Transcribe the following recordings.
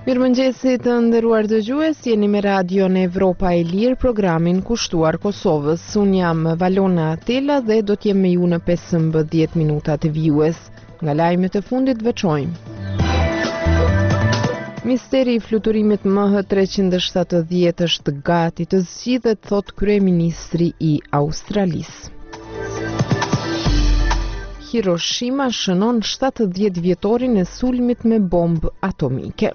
Mirëmëngjesi të nderuar dëgjues, jeni me radion Evropa e Lirë, programin kushtuar Kosovës. Unë jam Valona Atela dhe do t'jem me ju në 15 minuta të vijues. Nga lajmet e fundit veçojmë. Misteri i fluturimit MH370 është gati të zgjidhet, thot kryeministri i Australisë. Hiroshima shënon 70 vjetorin e sulmit me bombë atomike.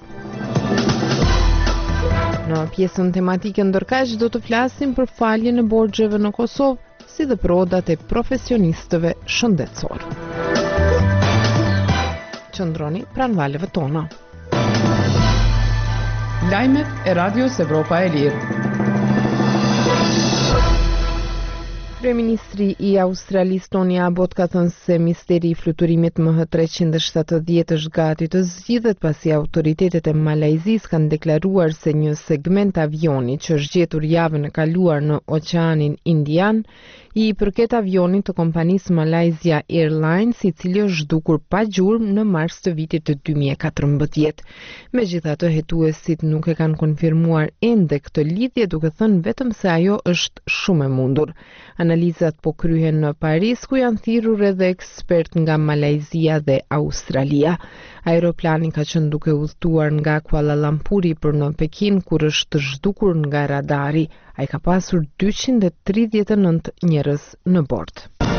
Në pjesën tematike ndërkaq do të flasim për faljen e borxheve në Kosovë, si dhe për odat e profesionistëve shëndetësor. Qëndroni pranë valeve tona. Lajmet e Radios Evropa e Lirë. Kryeministri i Australisë Tony Abbott ka thënë se misteri i fluturimit MH370 është gati të zgjidhet pasi autoritetet e Malajzisë kanë deklaruar se një segment avioni që është gjetur javën e kaluar në Oqeanin Indian i përket avionit të kompanisë Malaysia Airlines, i cili është zhdukur pa gjurmë në mars të vitit të 2014. Megjithatë, hetuesit nuk e kanë konfirmuar ende këtë lidhje, duke thënë vetëm se ajo është shumë e mundur. Analizat po kryhen në Paris, ku janë thirrur edhe ekspert nga Malajzia dhe Australia. Aeroplani ka qenë duke udhëtuar nga Kuala Lumpuri për në Pekin kur është zhdukur nga radari. Ai ka pasur 239 njerëz në bord.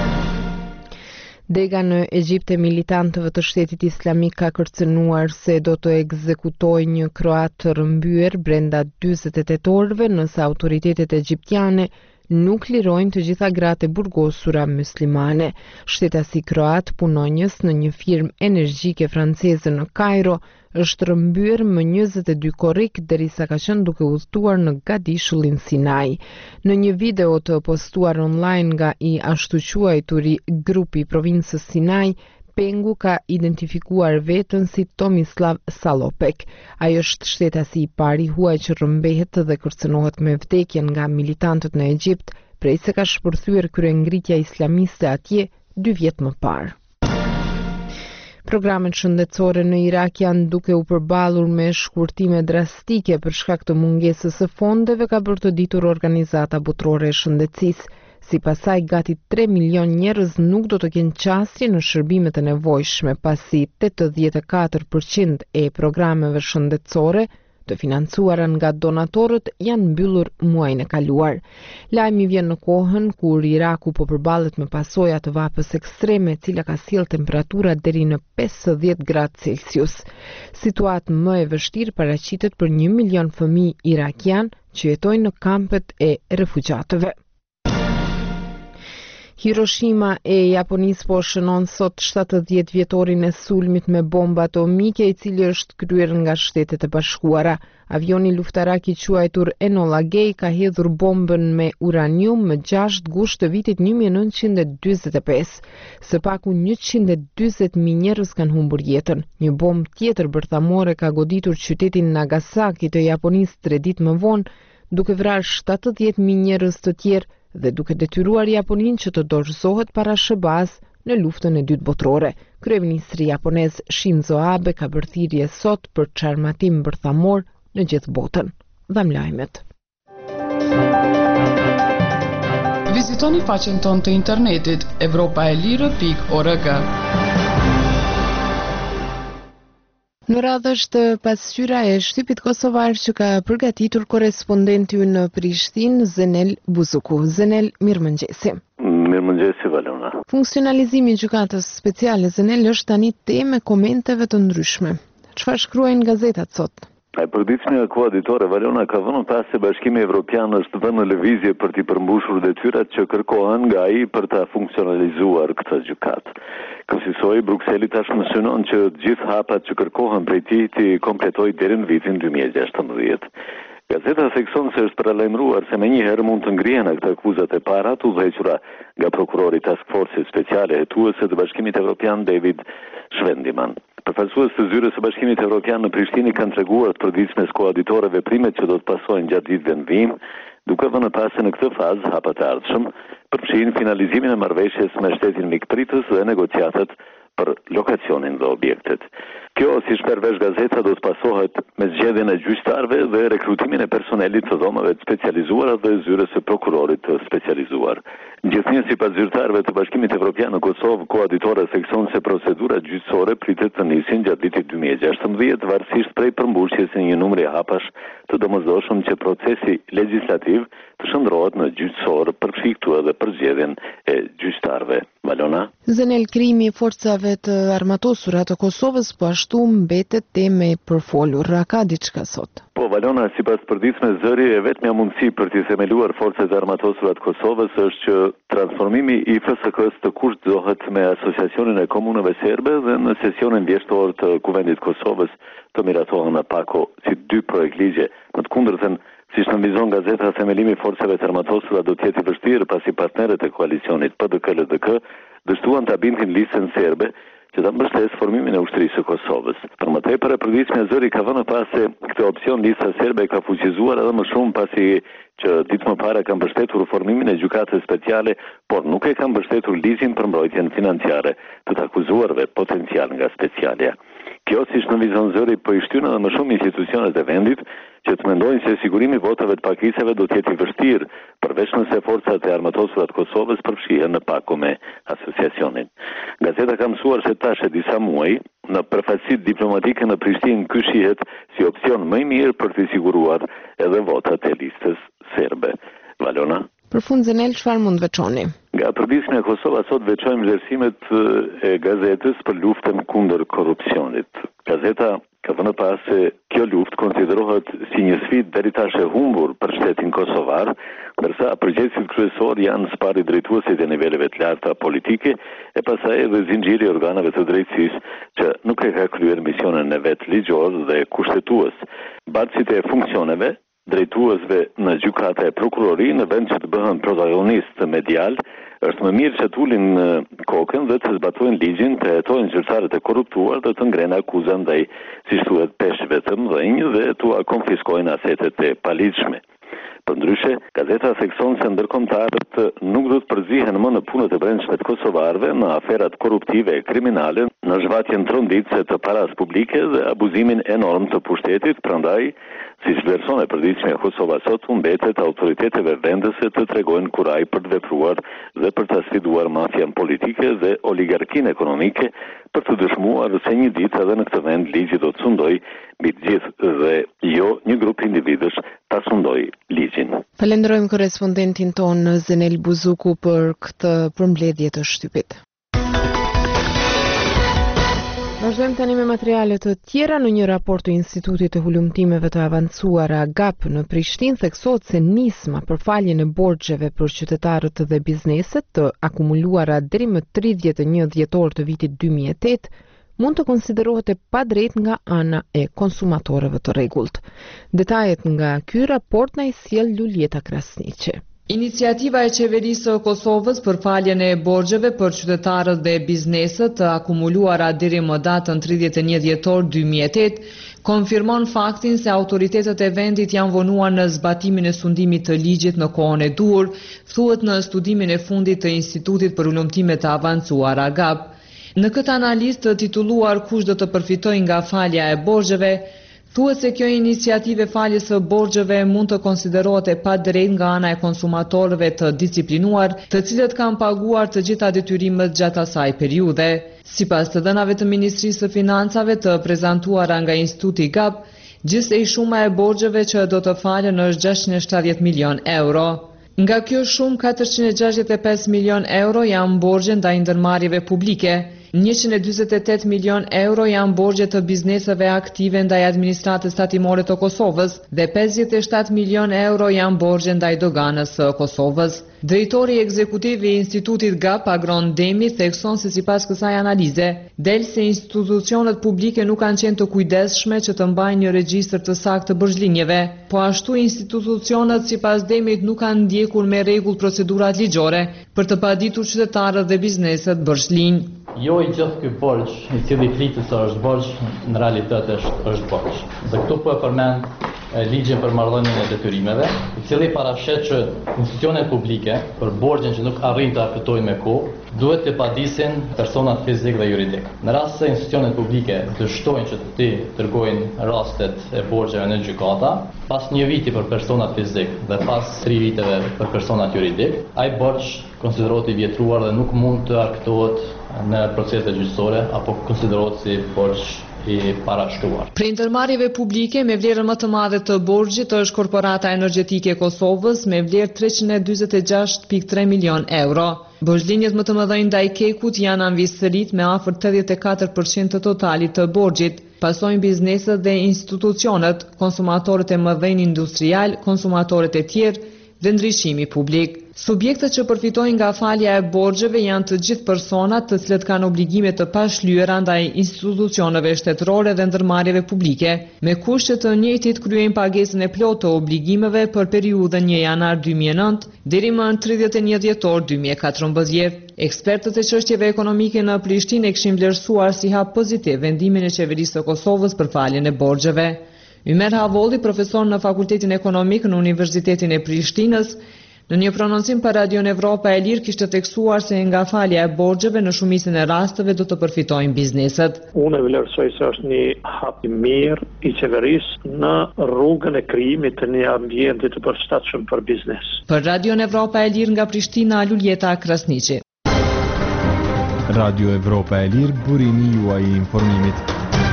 Dega në Egjipt e militantëve të Shtetit Islamik ka kërcënuar se do të ekzekutojë një kroat të rrëmbyer brenda 48 orëve nëse autoritetet egjiptiane nuk lirojnë të gjitha gratë e burgosura muslimane. Shtetasi kroat, punonjës në një firmë energjike franceze në Kairo, është rrëmbyer më 22 korrik derisa ka qenë duke udhëtuar në Gadishullin Sinai. Në një video të postuar online nga i ashtu quajturi grupi i provincës Sinai, pengu ka identifikuar veten si Tomislav Salopek. Ai është shtetasi i pari huaj që rrëmbehet dhe kërcënohet me vdekjen nga militantët në Egjipt, prej se ka shpërthyer kryengritja islamiste atje 2 vjet më parë. Programet shëndetësore në Irak janë duke u përballur me shkurtime drastike për shkak të mungesës së fondeve, ka bërë të ditur Organizata Botërore e Shëndetësisë. Sipas saj, gati 3 milion njerëz nuk do të kenë qasje në shërbimet e nevojshme, pasi 84% e programeve shëndetësore të financuara nga donatorët janë mbyllur muajin e kaluar. Lajmi vjen në kohën kur Iraku po përballet me pasoja të vapës ekstreme, e cila ka sjellë temperatura deri në 50 gradë Celsius. Situatë më e vështirë paraqitet për 1 milion fëmijë irakian që jetojnë në kampet e refugjatëve. Hiroshima e Japonisë po shënon sot 70 vjetorin e sulmit me bombë atomike, i cili është kryer nga Shtetet e Bashkuara. Avioni luftarak i quajtur Enola Gay ka hedhur bombën me uranium më 6 gusht të vitit 1945. Së paku 140.000 njerëz kanë humbur jetën. Një bombë tjetër bërthamore ka goditur qytetin Nagasaki të Japonisë 3 ditë më vonë, duke vrarë 70.000 njerëz të tjerë dhe duke detyruar Japoninë që të dorëzohet para SBA-s në luftën e dytë botërore. Kryeministri japonez Shinzo Abe ka bërë thirrje sot për çarmatim bërthamor në gjithë botën. Dham lajmet. Vizitoni faqen tonë të internetit evropaelire.org. Në radhë është pasqyra e shtypit kosovar që ka përgatitur korespondenti në Prishtinë, Zenel Buzuku. Zenel, mirëmëngjesi. Mirëmëngjesi, Valona. Funksionalizimi i gjykatës speciale, Zenel, është tani temë komenteve të ndryshme. Çfarë shkruajnë gazetat sot? Përditshmja e koaditore, Valona, ka vënë pas se Bashkimi Evropian është vënë në lëvizje për t'i përmbushur detyrat që kërkohen nga ai për ta funksionalizuar këtë gjykatë. Kësaj Brukseli tashmë synon që të gjithë hapat që kërkohen prej tij të kompletojë deri në vitin 2016. Gazeta thekson se është paralajmëruar se menjëherë mund të ngrihen këto akuzat e para të udhëhequra nga prokurori Task Force speciale hetuese të Bashkimit Evropian David Schwendimann. Përfaqësues të zyrës së Bashkimit Evropian në Prishtinë kanë treguar të përditshmes koauditorëve veprimet që do të pasojnë gjatë ditëve në vijim, duke vënë pas se në këtë fazë hapat e ardhshëm përfshin finalizimin e marrëveshjes me shtetin mikpritës dhe negociatat për lokacionin dhe objektet. Kjo, si shpervesh gazeta, do të pasohet me zgjedhjen e gjyqtarëve dhe rekrutimin e personelit të dhomave të specializuara dhe zyres së prokurorit të specializuar. Gjithnjë, sipas zyrtarëve të Bashkimit Evropian në Kosovë, koha ditore thekson se procedurat gjyqësore pritet të nisin gjatë vitit 2016, varësisht prej përmbushjes së një numri hapash të domosdoshëm që procesi legjislativ të shndrohet në gjyqësor, përfshi këtu edhe për zgjedhjen e gjyqtarëve. Valona? Zenel, krimi i forcave të armatosura të Kosovës po ashtu mbetet temë e përfolur. A ka diçka sot? Po, Valona, sipas përditshme zëri, e vetmja mundësi për të themeluar forcat e armatosura të Kosovës është që transformimi i FSK-s të kushtohet me Asociacionin e Komunave Serbe dhe në sesionin vjeshtor të Kuvendit Kosovës të miratohen në pako si 2 projekt ligje. Në të kundërtën, siç nënvizon gazeta, themelimi i forcave të armatosura do të jetë i vështirë pasi partnerët e koalicionit PDK-LDK dështuan ta bindin listën serbe që ta mbështesë formimin e ushtrisë së Kosovës. Për më tepër, e përditshmja zëri ka vënë pas se këtë opsion lista serbe ka fuqizuar edhe më shumë pasi që ditë më parë ka mbështetur formimin e gjykatës speciale, por nuk e ka mbështetur ligjin për mbrojtjen financiare të të akuzuarve potencial nga specialja. Kjo, siç nënvizon zëri, po i shtyn edhe më shumë institucionet e vendit që të mendojnë se sigurimi votave të pakicave do të jetë i vështirë, përveç nëse forcat e armatosura të Kosovës përfshihen në pako me asociacionin. Gazeta ka mësuar se tash e disa muaj në përfaqësitë diplomatike në Prishtinë ky shihet si opsion më i mirë për të siguruar edhe votat e listës serbe. Valona? Për fund, Zenel, çfarë mund veçoni? Nga përditshmja e Kosovës sot veçojmë vlerësimet e gazetës për luftën kundër korrupsionit. Gazeta ka vënë pas se kjo luftë konsiderohet si një sfidë deri tash e humbur për shtetin kosovar, ndërsa përgjegjësit kryesor janë sparri drejtuesit e niveleve të larta politike e pastaj edhe zinxhiri i organeve të drejtësisë që nuk e ka kryer misionin e vet ligjor dhe kushtetues. Bartësit e funksioneve drejtuesve në gjykata e prokurori në vend që të bëhen protagonist medial, është më mirë që të ulin kokën dhe të zbatojnë ligjin, të hetojnë zyrtarët e korruptuar dhe të ngrenë akuza ndaj, siç thuhet, peshëve të mëdhenj dhe t'u konfiskojnë asetet e paligjshme. Përndryshe, gazeta thekson se ndërkombëtarët nuk do të përzihen më në punët e brendshme të kosovarëve, në aferat korruptive e kriminale, në zhvatjen tronditëse të paras publike dhe abuzimin enorm të pushtetit, prandaj, siç vlerëson e përditshmja e Kosovës sot, mbetet autoriteteve vendese të tregojnë kuraj për të vepruar dhe për të sfiduar mafian politike dhe oligarkinë ekonomike, për të dëshmuar se një ditë edhe në këtë vend ligji do të sundojë mbi të gjithë dhe jo një grup individësh ta sundojë ligjin. Falenderojmë korrespondentin ton Zenel Buzuku për këtë përmbledhje të shtypit. Vazhdojmë tani me materiale të tjera. Në një raport të Institutit të Hulumtimeve të Avancuara GAP në Prishtinë theksohet se nisma për faljen e borxheve për qytetarët dhe bizneset të akumuluara deri më 31 dhjetor të vitit 2008 mund të konsiderohet e padrejt nga ana e konsumatorëve të rregullt. Detajet nga ky raport na i sjell Lulieta Krasniqi. Iniciativa e qeverisë së Kosovës për faljen e borxheve për qytetarët dhe bizneset të akumuluara deri më datën 31 dhjetor 2008 konfirmon faktin se autoritetet e vendit janë vonuar në zbatimin e sundimit të ligjit në kohën e duhur, thuhet në studimin e fundit të Institutit për Ulëmtime të Avancuara GAP. Në këtë analizë të titulluar Kush do të përfitojë nga falja e borxheve, thuhet se kjo iniciativë e faljes së borxheve mund të konsiderohet e padrejtë nga ana e konsumatorëve të disiplinuar, të cilët kanë paguar të gjitha detyrimet gjatë asaj periudhe. Sipas të dhënave të Ministrisë së Financave të prezantuara nga Instituti GAP, gjithsej shuma e borxheve që do të falen është 670 milion euro. Nga kjo shumë 465 milion euro janë borxhe ndaj ndërmarrjeve publike, 148 milion euro janë borxhe të bizneseve aktive ndaj administratës tatimore të Kosovës dhe 57 milion euro janë borxhe ndaj doganës së Kosovës. Drejtori ekzekutiv i Institutit GAP, Agron Demi, thekson se sipas kësaj analize, del se institucionet publike nuk kanë qenë të kujdesshme që të mbajnë një regjistër të saktë të borxhlinjeve, po ashtu institucionet sipas Demit nuk kanë ndjekur me rregull procedurat ligjore për të paditur qytetarët dhe bizneset borxhlinj. Jo i gjithë ky borxh, i cili flitet se është borxh, në realitet është borxh. Dhe këtu po e përmend ligjin për marrëdhënien e detyrimeve, i cili parashet që institucionet publike për borxhin që nuk arrin ta fitojnë me kohë, duhet të padisin personat fizik dhe juridik. Në rast se institucionet publike dështojnë që të dërgojnë rastet e borxheve në gjykata, pas 1 viti për personat fizik dhe pas 3 viteve për personat juridik, ai borxh konsiderohet i vjetruar dhe nuk mund të arktohet në proceset gjyqësore apo konsiderohet si borxh i parashkruar. Për ndërmarrjeve publike me vlerën më të madhe të borxhit është Korporata Energjetike e Kosovës me vlerë 346.3 milion euro. Borxhlinjet më të mëdhenj ndaj Kekut janë anvisërit me afër 84% të totalit të borxhit. Pasojnë bizneset dhe institucionet, konsumatorët e mëdhenj industrial, konsumatorët e tjerë dhe ndryshimi publik. Subjektet që përfitojnë nga falja e borxheve janë të gjithë personat të cilët kanë obligime të pashlyera ndaj institucioneve shtetërore dhe ndërmarrjeve publike, me kushte të njëjtit kryejnë pagesën e plotë të obligimeve për periudhën 1 janar 2009 deri më në 31 dhjetor 2014. Ekspertët e çështjeve ekonomike në Prishtinë e kishin vlerësuar si hap pozitiv vendimin e qeverisë së Kosovës për faljen e borxheve. Ymer Havolli, profesor në Fakultetin Ekonomik në Universitetin e Prishtinës, në një prononcim për Radion Evropa e Lirë kishte tekstuar se nga falja e borxheve në shumicën e rasteve do të përfitojnë bizneset. Unë vlerësoj se është një hap i mirë i qeverisë në rrugën e krijimit të një ambienti të përshtatshëm për biznes. Për Radion Evropa e Lirë nga Prishtina, Luljeta Krasniqi. Radio Evropa e Lirë, burimi juaj i informimit.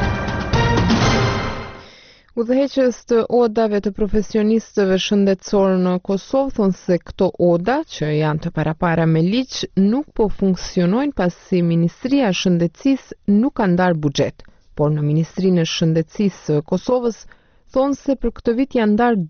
Udhëheqës të odave të profesionistëve shëndetësorë në Kosovë thonë se këto oda, që janë të parapara me ligj, nuk po funksionojnë pasi Ministria e Shëndetësisë nuk ka ndarë buxhet. Por në Ministrinë e Shëndetësisë së Kosovës thonë se për këtë vit janë ndarë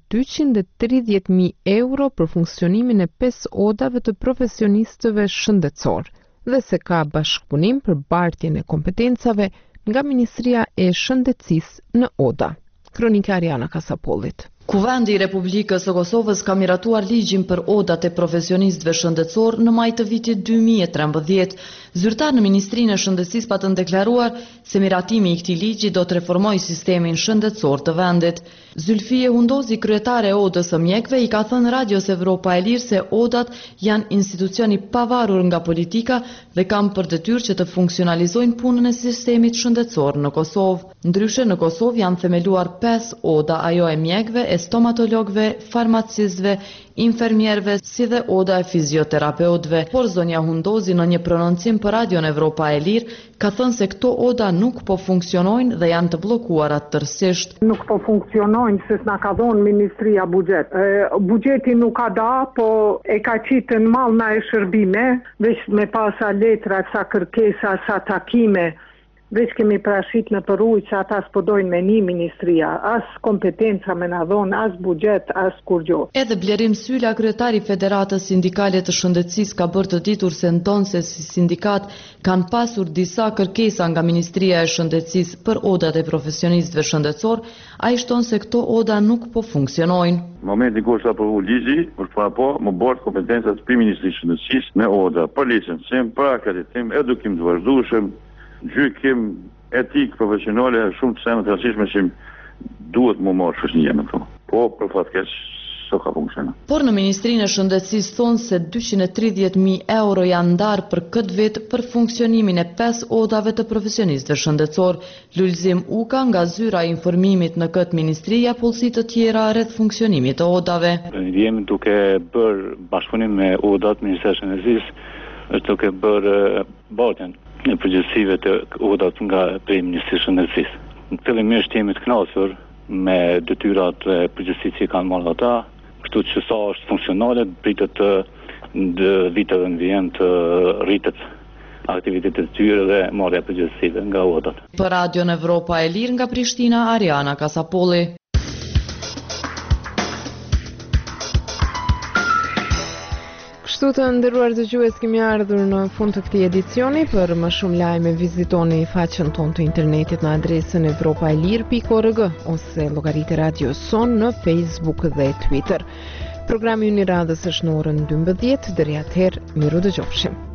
230.000 euro për funksionimin e 5 odave të profesionistëve shëndetësorë dhe se ka bashkëpunim për bartjen e kompetencave nga Ministria e Shëndetësisë në oda. Kronika Ariana Kasapollit. Kuvendi i Republikës së Kosovës ka miratuar ligjin për odat e profesionistëve shëndetësor në maj të vitit 2013. Zyrtar në Ministrinë e Shëndetësisë patën deklaruar se miratimi i këtij ligji do të reformojë sistemin shëndetësor të vendit. Zylfie Hundozi, kryetare e Odës së mjekëve, i ka thënë Radios Evropa e Lirë se odat janë institucioni pavarur nga politika dhe kanë për detyrë që të funksionalizojnë punën e sistemit shëndetësor në Kosovë. Ndryshe në Kosovë janë themeluar 5 oda, ajo e mjekëve, e stomatologëve, farmacistëve, infermierëve, si dhe oda e fizioterapeutëve. Por zonja Hundozi në një prononcim për Radion Evropa e Lirë ka thënë se këto oda nuk po funksionojnë dhe janë të bllokuara tërësisht. Nuk po funksionojnë se s'na ka dhënë Ministria buxhet. Buxheti nuk ka da, po e ka qitë në mallna e shërbime, veç me pasa letra, sa kërkesa, sa takime. Veç kemi prashit në përujë që ata s'podojnë me një ministria, as kompetenca me na dhonë, as buxhet, as kur gjo. Edhe Blerim Sylla, kryetari Federatës Sindikale të Shëndetësisë, ka bërë të ditur se ndonë se si sindikat kanë pasur disa kërkesa nga Ministria e Shëndetësisë për odat e profesionistëve shëndetësor, ai shton se këto oda nuk po funksionojnë. Momenti kur sa aprovu ligji, për para po më bërë kompetencat për Ministrisë së Shëndetësisë me oda, për licencim, për akreditim, edukim të vazhdueshëm, gjykim, etik, profesionale, shumë të senë të rastishme që duhet më marrë shoqëria me këto. Po, për fat keq, s'o ka funksionuar. Por në Ministrinë e Shëndetësisë thonë se 230.000 euro janë ndarë për këtë vit për funksionimin e 5 odave të profesionistëve shëndetësor. Lulzim Uka nga zyra e informimit në këtë ministri ja pulsi të tjera rreth funksionimit të odave. Jemi duke bërë bashkëpunim me odat Ministrisë së Shëndetësisë, është duke bërë bartjen e përgjegjësive të odat nga prej Ministrisë së Shëndetësisë. Në fillimisht jemi të kënaqur me detyrat e përgjegjësisë që kanë marrë ata, kështu që sa është funksionale, pritet të viteve në vijim të rritet aktivitetet e tyre dhe marrja e përgjegjësive nga odat. Për Radion Evropa e Lirë nga Prishtina, Ariana Kasapolli. Kështu të nderuar dëgjues, kemi ardhur në fund të këtij edicioni. Për më shumë lajme vizitoni faqen tonë të internetit në adresën evropaelir.org ose llogaritë Radio Son në Facebook dhe Twitter. Programi i radhës është në orën 12:00. Deri atëherë, miru dëgjofshim.